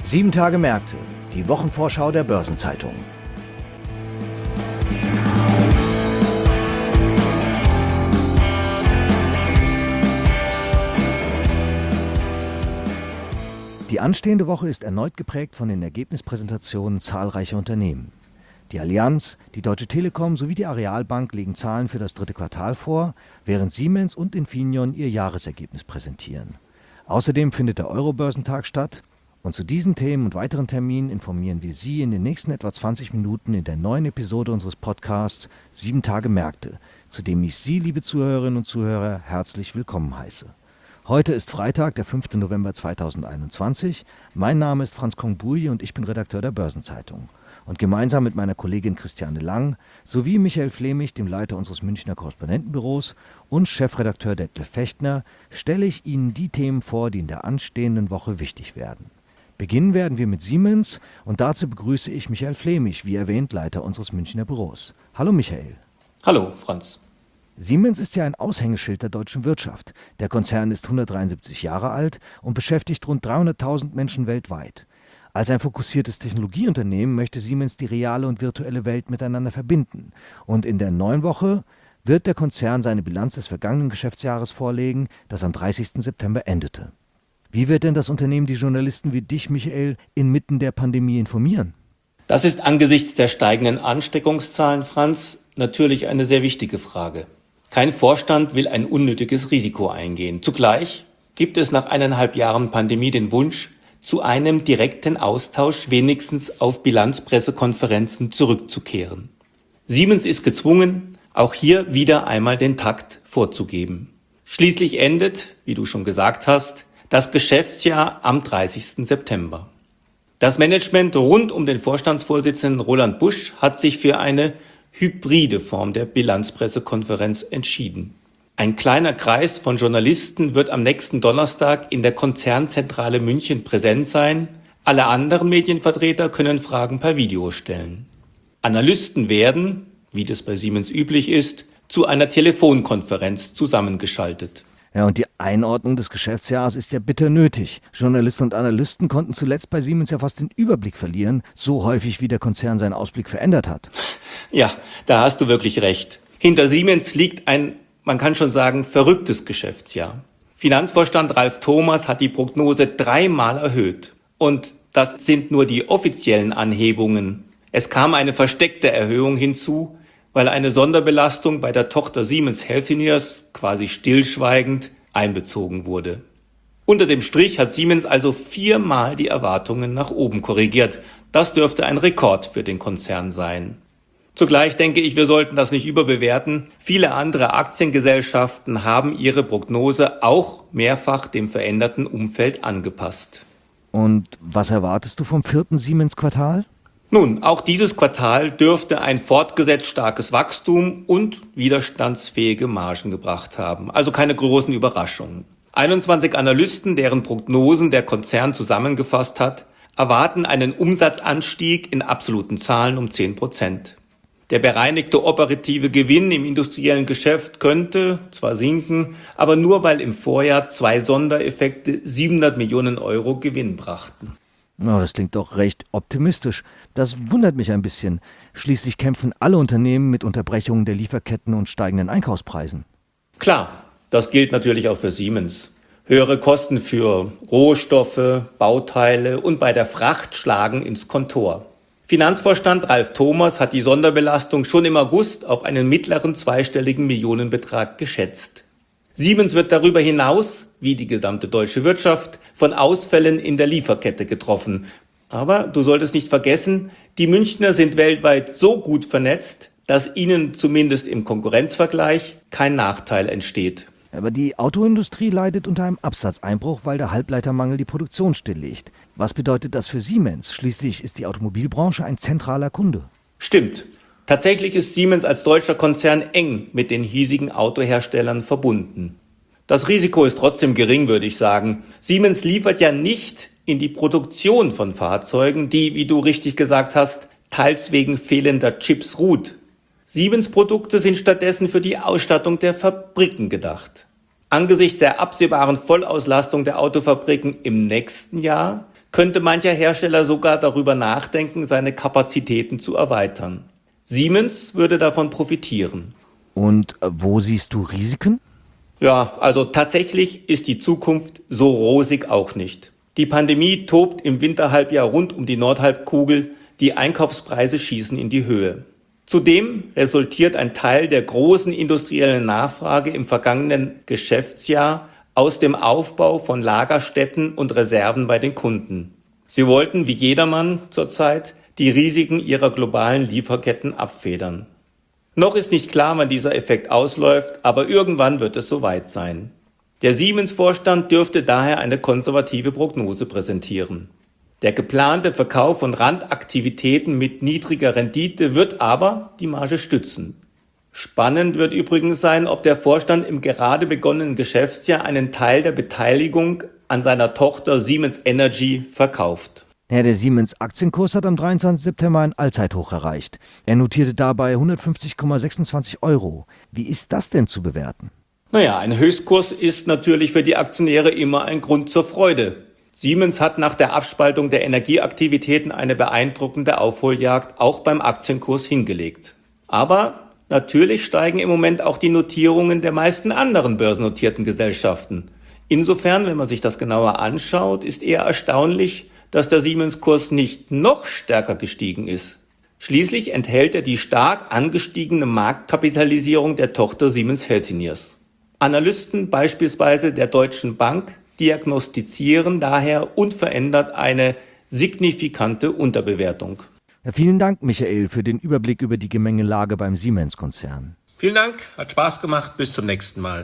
7 Tage Märkte, die Wochenvorschau der Börsenzeitung. Die anstehende Woche ist erneut geprägt von den Ergebnispräsentationen zahlreicher Unternehmen. Die Allianz, die Deutsche Telekom sowie die Arealbank legen Zahlen für das 3. Quartal vor, während Siemens und Infineon ihr Jahresergebnis präsentieren. Außerdem findet der Euro-Börsentag statt. Und zu diesen Themen und weiteren Terminen informieren wir Sie in den nächsten etwa 20 Minuten in der neuen Episode unseres Podcasts 7 Tage Märkte, zu dem ich Sie, liebe Zuhörerinnen und Zuhörer, herzlich willkommen heiße. Heute ist Freitag, der 5. November 2021. Mein Name ist Franz Kongbuyi und ich bin Redakteur der Börsenzeitung. Und gemeinsam mit meiner Kollegin Christiane Lang sowie Michael Flemich, dem Leiter unseres Münchner Korrespondentenbüros, und Chefredakteur Detlef Fechtner stelle ich Ihnen die Themen vor, die in der anstehenden Woche wichtig werden. Beginnen werden wir mit Siemens und dazu begrüße ich Michael Flemich, wie erwähnt, Leiter unseres Münchner Büros. Hallo Michael. Hallo Franz. Siemens ist ja ein Aushängeschild der deutschen Wirtschaft. Der Konzern ist 173 Jahre alt und beschäftigt rund 300.000 Menschen weltweit. Als ein fokussiertes Technologieunternehmen möchte Siemens die reale und virtuelle Welt miteinander verbinden. Und in der neuen Woche wird der Konzern seine Bilanz des vergangenen Geschäftsjahres vorlegen, das am 30. September endete. Wie wird denn das Unternehmen die Journalisten wie dich, Michael, inmitten der Pandemie informieren? Das ist angesichts der steigenden Ansteckungszahlen, Franz, natürlich eine sehr wichtige Frage. Kein Vorstand will ein unnötiges Risiko eingehen. Zugleich gibt es nach 1,5 Jahren Pandemie den Wunsch, zu einem direkten Austausch wenigstens auf Bilanzpressekonferenzen zurückzukehren. Siemens ist gezwungen, auch hier wieder einmal den Takt vorzugeben. Schließlich endet, wie du schon gesagt hast, das Geschäftsjahr am 30. September. Das Management rund um den Vorstandsvorsitzenden Roland Busch hat sich für eine hybride Form der Bilanzpressekonferenz entschieden. Ein kleiner Kreis von Journalisten wird am nächsten Donnerstag in der Konzernzentrale München präsent sein. Alle anderen Medienvertreter können Fragen per Video stellen. Analysten werden, wie das bei Siemens üblich ist, zu einer Telefonkonferenz zusammengeschaltet. Ja, und die Einordnung des Geschäftsjahres ist ja bitter nötig. Journalisten und Analysten konnten zuletzt bei Siemens ja fast den Überblick verlieren, so häufig wie der Konzern seinen Ausblick verändert hat. Ja, da hast du wirklich recht. Hinter Siemens liegt ein, man kann schon sagen, verrücktes Geschäftsjahr. Finanzvorstand Ralf Thomas hat die Prognose 3-mal erhöht. Und das sind nur die offiziellen Anhebungen. Es kam eine versteckte Erhöhung hinzu, weil eine Sonderbelastung bei der Tochter Siemens Healthineers quasi stillschweigend einbezogen wurde. Unter dem Strich hat Siemens also 4-mal die Erwartungen nach oben korrigiert. Das dürfte ein Rekord für den Konzern sein. Zugleich denke ich, wir sollten das nicht überbewerten. Viele andere Aktiengesellschaften haben ihre Prognose auch mehrfach dem veränderten Umfeld angepasst. Und was erwartest du vom 4. Siemens-Quartal? Nun, auch dieses Quartal dürfte ein fortgesetzt starkes Wachstum und widerstandsfähige Margen gebracht haben. Also keine großen Überraschungen. 21 Analysten, deren Prognosen der Konzern zusammengefasst hat, erwarten einen Umsatzanstieg in absoluten Zahlen um 10%. Der bereinigte operative Gewinn im industriellen Geschäft könnte zwar sinken, aber nur weil im Vorjahr 2 Sondereffekte 700 Millionen Euro Gewinn brachten. Na, das klingt doch recht optimistisch. Das wundert mich ein bisschen. Schließlich kämpfen alle Unternehmen mit Unterbrechungen der Lieferketten und steigenden Einkaufspreisen. Klar, das gilt natürlich auch für Siemens. Höhere Kosten für Rohstoffe, Bauteile und bei der Fracht schlagen ins Kontor. Finanzvorstand Ralf Thomas hat die Sonderbelastung schon im August auf einen mittleren zweistelligen Millionenbetrag geschätzt. Siemens wird darüber hinaus, wie die gesamte deutsche Wirtschaft, von Ausfällen in der Lieferkette getroffen. Aber du solltest nicht vergessen, die Münchner sind weltweit so gut vernetzt, dass ihnen zumindest im Konkurrenzvergleich kein Nachteil entsteht. Aber die Autoindustrie leidet unter einem Absatzeinbruch, weil der Halbleitermangel die Produktion stilllegt. Was bedeutet das für Siemens? Schließlich ist die Automobilbranche ein zentraler Kunde. Stimmt. Tatsächlich ist Siemens als deutscher Konzern eng mit den hiesigen Autoherstellern verbunden. Das Risiko ist trotzdem gering, würde ich sagen. Siemens liefert ja nicht in die Produktion von Fahrzeugen, die, wie du richtig gesagt hast, teils wegen fehlender Chips ruht. Siemens Produkte sind stattdessen für die Ausstattung der Fabriken gedacht. Angesichts der absehbaren Vollauslastung der Autofabriken im nächsten Jahr könnte mancher Hersteller sogar darüber nachdenken, seine Kapazitäten zu erweitern. Siemens würde davon profitieren. Und wo siehst du Risiken? Ja, also tatsächlich ist die Zukunft so rosig auch nicht. Die Pandemie tobt im Winterhalbjahr rund um die Nordhalbkugel, die Einkaufspreise schießen in die Höhe. Zudem resultiert ein Teil der großen industriellen Nachfrage im vergangenen Geschäftsjahr aus dem Aufbau von Lagerstätten und Reserven bei den Kunden. Sie wollten wie jedermann zurzeit die Risiken ihrer globalen Lieferketten abfedern. Noch ist nicht klar, wann dieser Effekt ausläuft, aber irgendwann wird es soweit sein. Der Siemens-Vorstand dürfte daher eine konservative Prognose präsentieren. Der geplante Verkauf von Randaktivitäten mit niedriger Rendite wird aber die Marge stützen. Spannend wird übrigens sein, ob der Vorstand im gerade begonnenen Geschäftsjahr einen Teil der Beteiligung an seiner Tochter Siemens Energy verkauft. Ja, der Siemens-Aktienkurs hat am 23. September ein Allzeithoch erreicht. Er notierte dabei 150,26 €. Wie ist das denn zu bewerten? Naja, ein Höchstkurs ist natürlich für die Aktionäre immer ein Grund zur Freude. Siemens hat nach der Abspaltung der Energieaktivitäten eine beeindruckende Aufholjagd auch beim Aktienkurs hingelegt. Aber natürlich steigen im Moment auch die Notierungen der meisten anderen börsennotierten Gesellschaften. Insofern, wenn man sich das genauer anschaut, ist eher erstaunlich, dass der Siemens-Kurs nicht noch stärker gestiegen ist. Schließlich enthält er die stark angestiegene Marktkapitalisierung der Tochter Siemens Healthineers. Analysten beispielsweise der Deutschen Bank diagnostizieren daher unverändert eine signifikante Unterbewertung. Ja, vielen Dank, Michael, für den Überblick über die Gemengelage beim Siemens-Konzern. Vielen Dank, hat Spaß gemacht, bis zum nächsten Mal.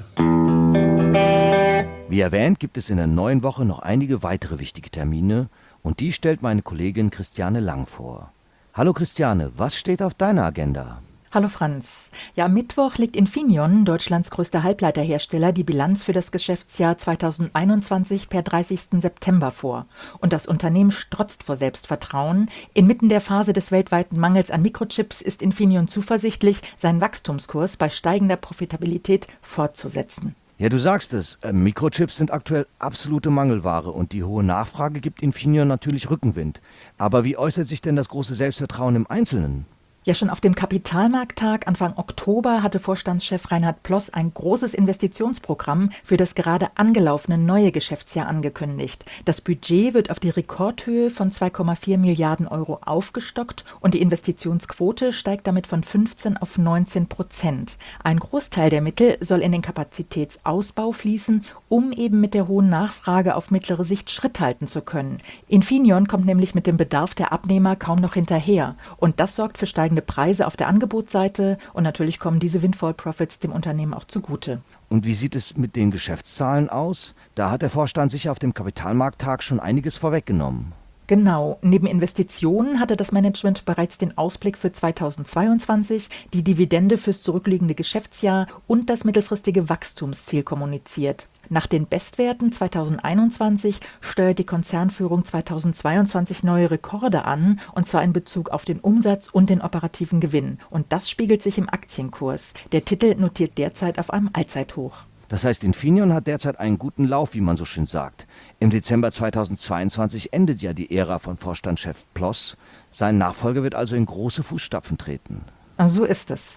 Wie erwähnt, gibt es in der neuen Woche noch einige weitere wichtige Termine und die stellt meine Kollegin Christiane Lang vor. Hallo Christiane, was steht auf deiner Agenda? Hallo Franz. Ja, am Mittwoch legt Infineon, Deutschlands größter Halbleiterhersteller, die Bilanz für das Geschäftsjahr 2021 per 30. September vor. Und das Unternehmen strotzt vor Selbstvertrauen. Inmitten der Phase des weltweiten Mangels an Mikrochips ist Infineon zuversichtlich, seinen Wachstumskurs bei steigender Profitabilität fortzusetzen. Ja, du sagst es, Mikrochips sind aktuell absolute Mangelware und die hohe Nachfrage gibt Infineon natürlich Rückenwind. Aber wie äußert sich denn das große Selbstvertrauen im Einzelnen? Ja, schon auf dem Kapitalmarkttag Anfang Oktober hatte Vorstandschef Reinhard Ploss ein großes Investitionsprogramm für das gerade angelaufene neue Geschäftsjahr angekündigt. Das Budget wird auf die Rekordhöhe von 2,4 Milliarden € aufgestockt und die Investitionsquote steigt damit von 15 auf 19%. Ein Großteil der Mittel soll in den Kapazitätsausbau fließen, um eben mit der hohen Nachfrage auf mittlere Sicht Schritt halten zu können. Infineon kommt nämlich mit dem Bedarf der Abnehmer kaum noch hinterher und das sorgt für steigende Preise auf der Angebotsseite und natürlich kommen diese Windfall Profits dem Unternehmen auch zugute. Und wie sieht es mit den Geschäftszahlen aus? Da hat der Vorstand sicher auf dem Kapitalmarkttag schon einiges vorweggenommen. Genau, neben Investitionen hatte das Management bereits den Ausblick für 2022, die Dividende fürs zurückliegende Geschäftsjahr und das mittelfristige Wachstumsziel kommuniziert. Nach den Bestwerten 2021 steuert die Konzernführung 2022 neue Rekorde an, und zwar in Bezug auf den Umsatz und den operativen Gewinn. Und das spiegelt sich im Aktienkurs. Der Titel notiert derzeit auf einem Allzeithoch. Das heißt, Infineon hat derzeit einen guten Lauf, wie man so schön sagt. Im Dezember 2022 endet ja die Ära von Vorstandschef Ploss. Sein Nachfolger wird also in große Fußstapfen treten. So ist es.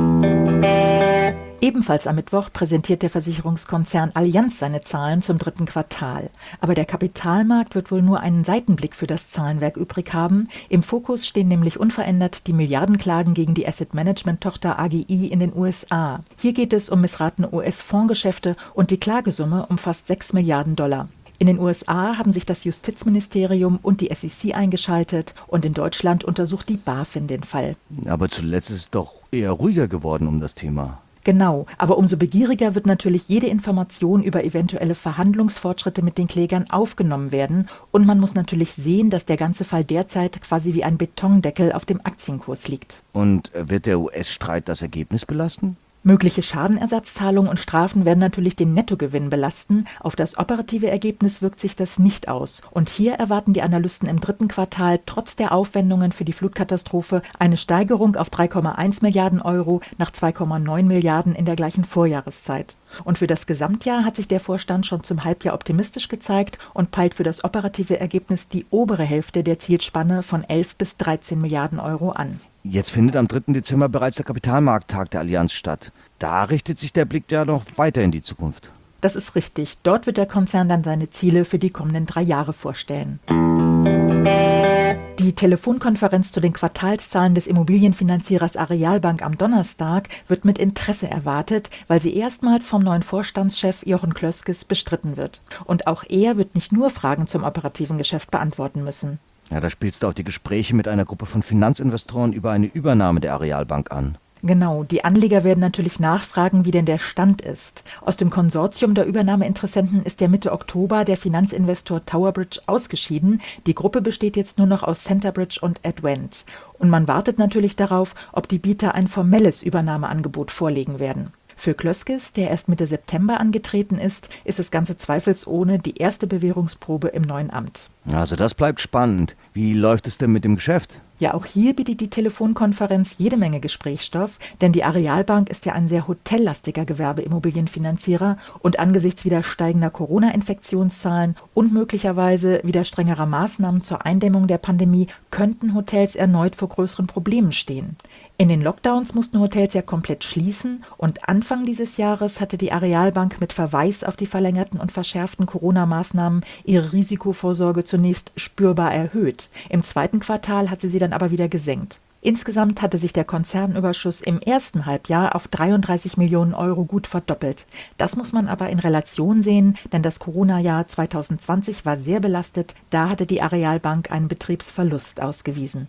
Ebenfalls am Mittwoch präsentiert der Versicherungskonzern Allianz seine Zahlen zum 3. Quartal. Aber der Kapitalmarkt wird wohl nur einen Seitenblick für das Zahlenwerk übrig haben. Im Fokus stehen nämlich unverändert die Milliardenklagen gegen die Asset-Management-Tochter AGI in den USA. Hier geht es um missratene US-Fondsgeschäfte und die Klagesumme um fast 6 Milliarden $. In den USA haben sich das Justizministerium und die SEC eingeschaltet und in Deutschland untersucht die BaFin den Fall. Aber zuletzt ist es doch eher ruhiger geworden um das Thema. Genau, aber umso begieriger wird natürlich jede Information über eventuelle Verhandlungsfortschritte mit den Klägern aufgenommen werden. Und man muss natürlich sehen, dass der ganze Fall derzeit quasi wie ein Betondeckel auf dem Aktienkurs liegt. Und wird der US-Streit das Ergebnis belasten? Mögliche Schadenersatzzahlungen und Strafen werden natürlich den Nettogewinn belasten. Auf das operative Ergebnis wirkt sich das nicht aus. Und hier erwarten die Analysten im dritten Quartal trotz der Aufwendungen für die Flutkatastrophe eine Steigerung auf 3,1 Milliarden Euro nach 2,9 Milliarden in der gleichen Vorjahreszeit. Und für das Gesamtjahr hat sich der Vorstand schon zum Halbjahr optimistisch gezeigt und peilt für das operative Ergebnis die obere Hälfte der Zielspanne von 11 bis 13 Milliarden Euro an. Jetzt findet am 3. Dezember bereits der Kapitalmarkttag der Allianz statt. Da richtet sich der Blick ja noch weiter in die Zukunft. Das ist richtig. Dort wird der Konzern dann seine Ziele für die kommenden 3 Jahre vorstellen. Die Telefonkonferenz zu den Quartalszahlen des Immobilienfinanzierers Arealbank am Donnerstag wird mit Interesse erwartet, weil sie erstmals vom neuen Vorstandschef Jochen Klöskes bestritten wird. Und auch er wird nicht nur Fragen zum operativen Geschäft beantworten müssen. Ja, da spielst du auch die Gespräche mit einer Gruppe von Finanzinvestoren über eine Übernahme der Arealbank an. Genau, die Anleger werden natürlich nachfragen, wie denn der Stand ist. Aus dem Konsortium der Übernahmeinteressenten ist ja Mitte Oktober der Finanzinvestor Towerbridge ausgeschieden. Die Gruppe besteht jetzt nur noch aus Centerbridge und Advent. Und man wartet natürlich darauf, ob die Bieter ein formelles Übernahmeangebot vorlegen werden. Für Klöskes, der erst Mitte September angetreten ist das Ganze zweifelsohne die erste Bewährungsprobe im neuen Amt. Also das bleibt spannend. Wie läuft es denn mit dem Geschäft? Ja, auch hier bietet die Telefonkonferenz jede Menge Gesprächsstoff, denn die Arealbank ist ja ein sehr hotellastiger Gewerbeimmobilienfinanzierer und angesichts wieder steigender Corona-Infektionszahlen und möglicherweise wieder strengerer Maßnahmen zur Eindämmung der Pandemie könnten Hotels erneut vor größeren Problemen stehen. In den Lockdowns mussten Hotels ja komplett schließen und Anfang dieses Jahres hatte die Arealbank mit Verweis auf die verlängerten und verschärften Corona-Maßnahmen ihre Risikovorsorge zunächst spürbar erhöht. Im zweiten Quartal hat sie dann aber wieder gesenkt. Insgesamt hatte sich der Konzernüberschuss im ersten Halbjahr auf 33 Millionen Euro gut verdoppelt. Das muss man aber in Relation sehen, denn das Corona-Jahr 2020 war sehr belastet. Da hatte die Arealbank einen Betriebsverlust ausgewiesen.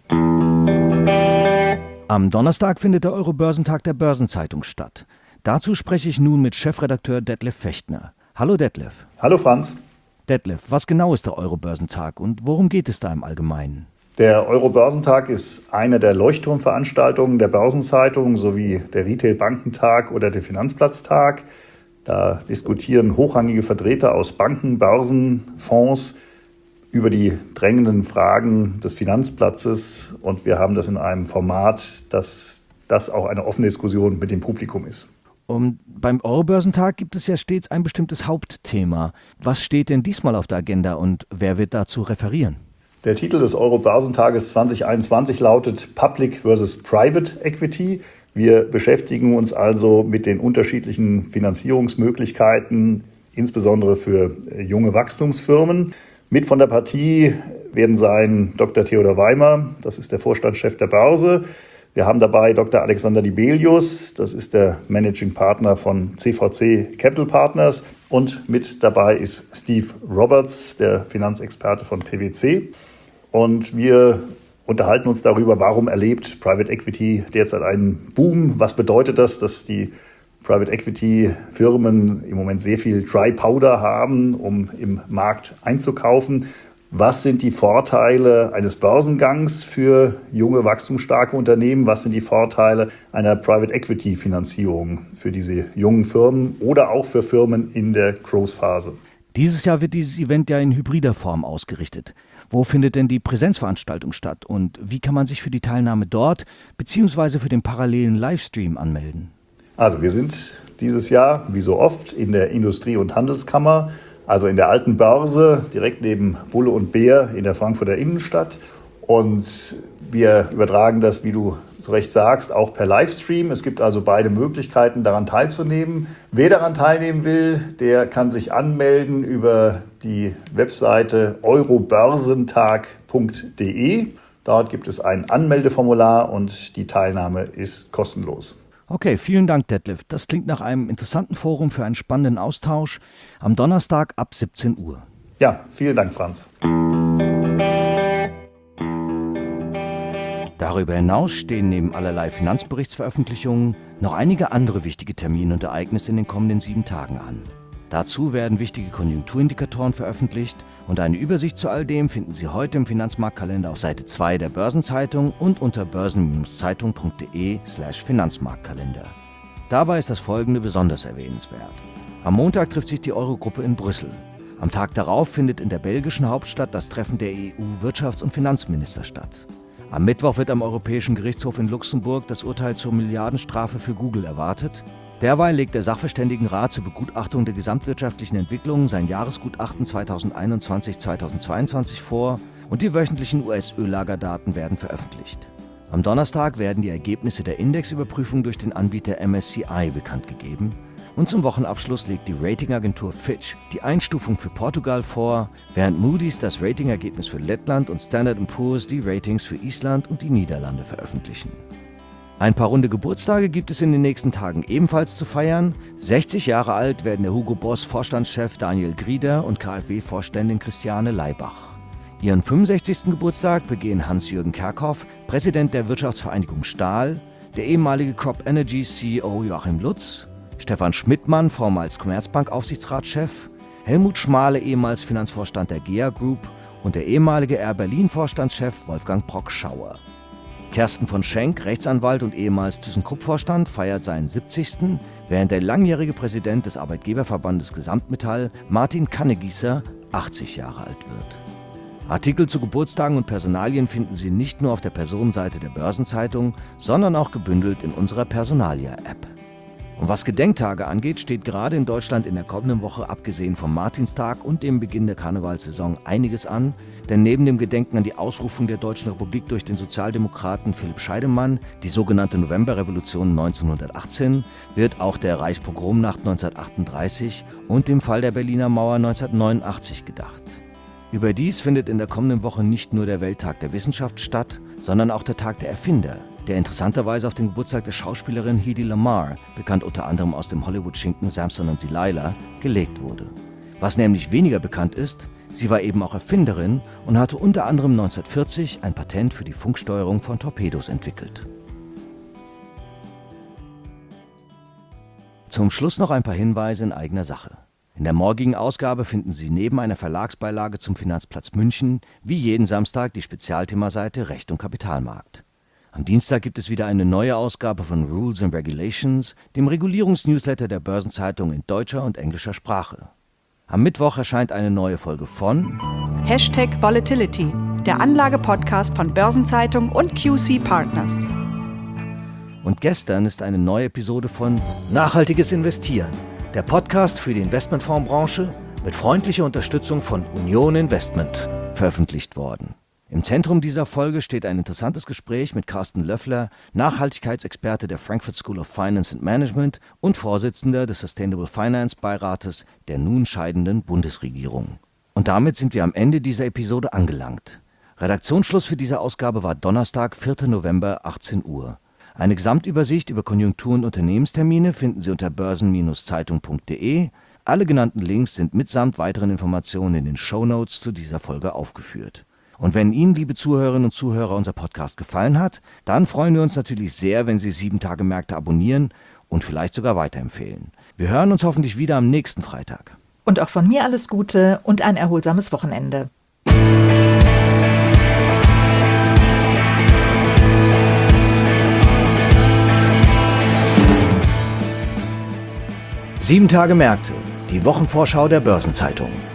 Am Donnerstag findet der Euro-Börsentag der Börsenzeitung statt. Dazu spreche ich nun mit Chefredakteur Detlef Fechtner. Hallo Detlef. Hallo Franz. Detlef, was genau ist der Euro-Börsentag und worum geht es da im Allgemeinen? Der Euro-Börsentag ist eine der Leuchtturmveranstaltungen der Börsenzeitung sowie der Retail-Bankentag oder der Finanzplatztag. Da diskutieren hochrangige Vertreter aus Banken, Börsen, Fonds über die drängenden Fragen des Finanzplatzes und wir haben das in einem Format, dass das auch eine offene Diskussion mit dem Publikum ist. Und beim Euro-Börsentag gibt es ja stets ein bestimmtes Hauptthema. Was steht denn diesmal auf der Agenda und wer wird dazu referieren? Der Titel des Euro-Börsentages 2021 lautet Public versus Private Equity. Wir beschäftigen uns also mit den unterschiedlichen Finanzierungsmöglichkeiten, insbesondere für junge Wachstumsfirmen. Mit von der Partie werden sein Dr. Theodor Weimer, das ist der Vorstandschef der Börse. Wir haben dabei Dr. Alexander Dibelius, das ist der Managing Partner von CVC Capital Partners. Und mit dabei ist Steve Roberts, der Finanzexperte von PwC. Und wir unterhalten uns darüber, warum erlebt Private Equity derzeit einen Boom? Was bedeutet das, dass die Private Equity Firmen im Moment sehr viel Dry Powder haben, um im Markt einzukaufen? Was sind die Vorteile eines Börsengangs für junge, wachstumsstarke Unternehmen? Was sind die Vorteile einer Private Equity Finanzierung für diese jungen Firmen oder auch für Firmen in der Growth-Phase? Dieses Jahr wird dieses Event ja in hybrider Form ausgerichtet. Wo findet denn die Präsenzveranstaltung statt und wie kann man sich für die Teilnahme dort bzw. für den parallelen Livestream anmelden? Also wir sind dieses Jahr, wie so oft, in der Industrie- und Handelskammer, also in der alten Börse, direkt neben Bulle und Bär in der Frankfurter Innenstadt. Und wir übertragen das, wie du zu Recht sagst, auch per Livestream. Es gibt also beide Möglichkeiten, daran teilzunehmen. Wer daran teilnehmen will, der kann sich anmelden über die Webseite eurobörsentag.de. Dort gibt es ein Anmeldeformular und die Teilnahme ist kostenlos. Okay, vielen Dank, Detlef. Das klingt nach einem interessanten Forum für einen spannenden Austausch am Donnerstag ab 17 Uhr. Ja, vielen Dank, Franz. Darüber hinaus stehen neben allerlei Finanzberichtsveröffentlichungen noch einige andere wichtige Termine und Ereignisse in den kommenden 7 Tagen an. Dazu werden wichtige Konjunkturindikatoren veröffentlicht und eine Übersicht zu all dem finden Sie heute im Finanzmarktkalender auf Seite 2 der Börsenzeitung und unter börsen-zeitung.de/Finanzmarktkalender. Dabei ist das Folgende besonders erwähnenswert. Am Montag trifft sich die Eurogruppe in Brüssel. Am Tag darauf findet in der belgischen Hauptstadt das Treffen der EU-Wirtschafts- und Finanzminister statt. Am Mittwoch wird am Europäischen Gerichtshof in Luxemburg das Urteil zur Milliardenstrafe für Google erwartet. Derweil legt der Sachverständigenrat zur Begutachtung der gesamtwirtschaftlichen Entwicklung sein Jahresgutachten 2021-2022 vor und die wöchentlichen US-Öllagerdaten werden veröffentlicht. Am Donnerstag werden die Ergebnisse der Indexüberprüfung durch den Anbieter MSCI bekannt gegeben. Und zum Wochenabschluss legt die Ratingagentur Fitch die Einstufung für Portugal vor, während Moody's das Ratingergebnis für Lettland und Standard & Poor's die Ratings für Island und die Niederlande veröffentlichen. Ein paar runde Geburtstage gibt es in den nächsten Tagen ebenfalls zu feiern. 60 Jahre alt werden der Hugo Boss Vorstandschef Daniel Grieder und KfW-Vorständin Christiane Leibach. Ihren 65. Geburtstag begehen Hans-Jürgen Kerkhoff, Präsident der Wirtschaftsvereinigung Stahl, der ehemalige Crop Energy CEO Joachim Lutz, Stefan Schmidtmann, vormals Commerzbank-Aufsichtsratschef, Helmut Schmale, ehemals Finanzvorstand der GEA Group und der ehemalige Air Berlin-Vorstandschef Wolfgang Brock-Schauer. Kersten von Schenk, Rechtsanwalt und ehemals ThyssenKrupp-Vorstand, feiert seinen 70., während der langjährige Präsident des Arbeitgeberverbandes Gesamtmetall, Martin Kannegießer, 80 Jahre alt wird. Artikel zu Geburtstagen und Personalien finden Sie nicht nur auf der Personenseite der Börsenzeitung, sondern auch gebündelt in unserer Personalia-App. Und was Gedenktage angeht, steht gerade in Deutschland in der kommenden Woche, abgesehen vom Martinstag und dem Beginn der Karnevalssaison, einiges an. Denn neben dem Gedenken an die Ausrufung der Deutschen Republik durch den Sozialdemokraten Philipp Scheidemann, die sogenannte Novemberrevolution 1918, wird auch der Reichspogromnacht 1938 und dem Fall der Berliner Mauer 1989 gedacht. Überdies findet in der kommenden Woche nicht nur der Welttag der Wissenschaft statt, sondern auch der Tag der Erfinder, der interessanterweise auf den Geburtstag der Schauspielerin Hedy Lamarr, bekannt unter anderem aus dem Hollywood-Schinken Samson und Delilah, gelegt wurde. Was nämlich weniger bekannt ist, sie war eben auch Erfinderin und hatte unter anderem 1940 ein Patent für die Funksteuerung von Torpedos entwickelt. Zum Schluss noch ein paar Hinweise in eigener Sache. In der morgigen Ausgabe finden Sie neben einer Verlagsbeilage zum Finanzplatz München wie jeden Samstag die Spezialthemaseite Recht und Kapitalmarkt. Am Dienstag gibt es wieder eine neue Ausgabe von Rules and Regulations, dem Regulierungsnewsletter der Börsenzeitung in deutscher und englischer Sprache. Am Mittwoch erscheint eine neue Folge von #Volatility, der Anlage-Podcast von Börsenzeitung und QC Partners. Und gestern ist eine neue Episode von Nachhaltiges Investieren, der Podcast für die Investmentfondsbranche mit freundlicher Unterstützung von Union Investment, veröffentlicht worden. Im Zentrum dieser Folge steht ein interessantes Gespräch mit Carsten Löffler, Nachhaltigkeitsexperte der Frankfurt School of Finance and Management und Vorsitzender des Sustainable Finance Beirates der nun scheidenden Bundesregierung. Und damit sind wir am Ende dieser Episode angelangt. Redaktionsschluss für diese Ausgabe war Donnerstag, 4. November, 18 Uhr. Eine Gesamtübersicht über Konjunktur- und Unternehmenstermine finden Sie unter börsen-zeitung.de. Alle genannten Links sind mitsamt weiteren Informationen in den Shownotes zu dieser Folge aufgeführt. Und wenn Ihnen, liebe Zuhörerinnen und Zuhörer, unser Podcast gefallen hat, dann freuen wir uns natürlich sehr, wenn Sie 7-Tage-Märkte abonnieren und vielleicht sogar weiterempfehlen. Wir hören uns hoffentlich wieder am nächsten Freitag. Und auch von mir alles Gute und ein erholsames Wochenende. Sieben Tage Märkte, die Wochenvorschau der Börsenzeitung.